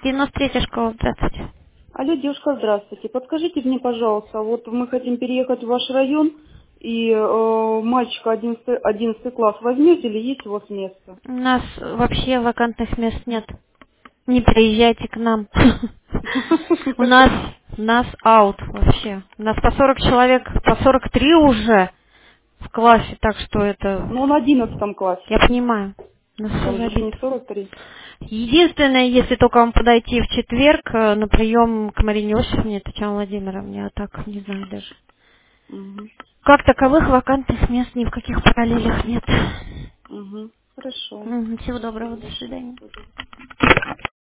93-я школа, здравствуйте. Алло, девушка, здравствуйте. Подскажите мне, пожалуйста, вот мы хотим переехать в ваш район, и мальчика 11 класс возьмете или есть у вас место? У нас вообще вакантных мест нет. Не приезжайте к нам. У нас, Почему? аут вообще. У нас по 40 человек, по 43 уже в классе, так что это, Ну, он в 11 классе. я понимаю, у нас все Там же забито. не 43. Единственное, если только вам подойти в четверг на прием к Марине Иосифовне, Татьяне Владимировне, а так не знаю даже. Угу. Как таковых вакантных мест ни в каких параллелях нет. Угу. Хорошо. Мгм. Всего доброго, до Хорошо. свидания.